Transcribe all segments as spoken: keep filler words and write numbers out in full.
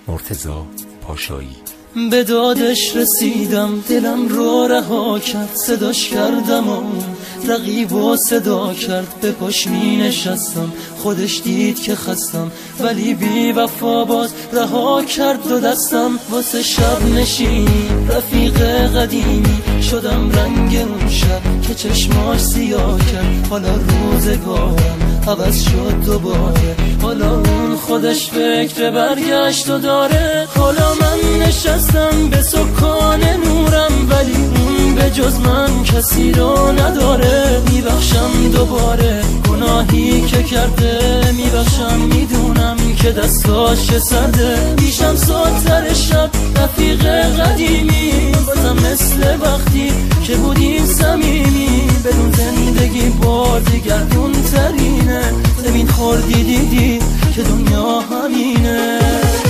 مرتضی پاشایی. به دادش رسیدم، دلم رو رها کرد، صداش کردم و رقیب و صدا کرد. به پاش می نشستم، خودش دید که خستم، ولی بی وفا باز رها کرد دو دستم. واسه شب نشینی رفیق قدیمی شدم رنگ اون شب که چشماش سیاه کرد. حالا روزگارم عوض شد دوباره، حالا اون خودش فکر برگشت و داره. حالا من نشستم به سکان نورم، ولی اون به جز من کسی رو نداره. میبخشم دوباره گناهی که کرده، میبخشم میدونم که دستاش سرده. میشم ساتر شب رفیق قدیمی، بازم مثل وقتی که بودیم صمیمی. بدون زندگی بار دیگردون ترینه، زمین خوردی دیدی که دنیا همینه.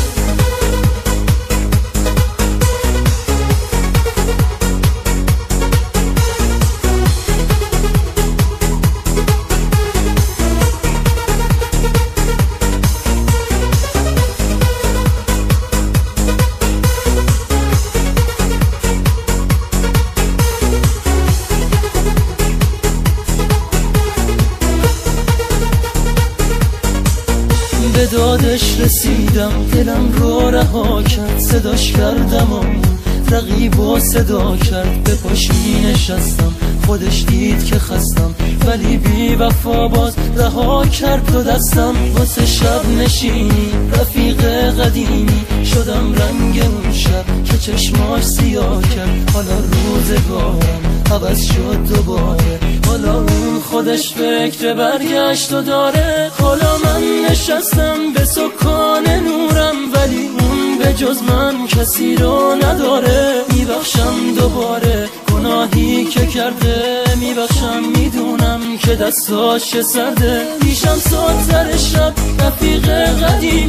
به دادش رسیدم، دلم رو رها کرد، صداش کردم و رقیب و صدا کرد. به پاش می نشستم، خودش دید که خستم، ولی بی وفا باز رها کرد دو دستم. واسه شب نشینی رفیق قدیمی شدم رنگ اون شب که چشماش سیاه کرد. حالا روزگارم عوض شد دوباره، حالا اون خودش فکر برگشت و داره. حالا من نشستم به سکان نورم، ولی اون به جز من کسی رو نداره. میبخشم دوباره گناهی که کرده، میبخشم میدونم که دستاش سرده. میشم ساتر شب رفیق قدیم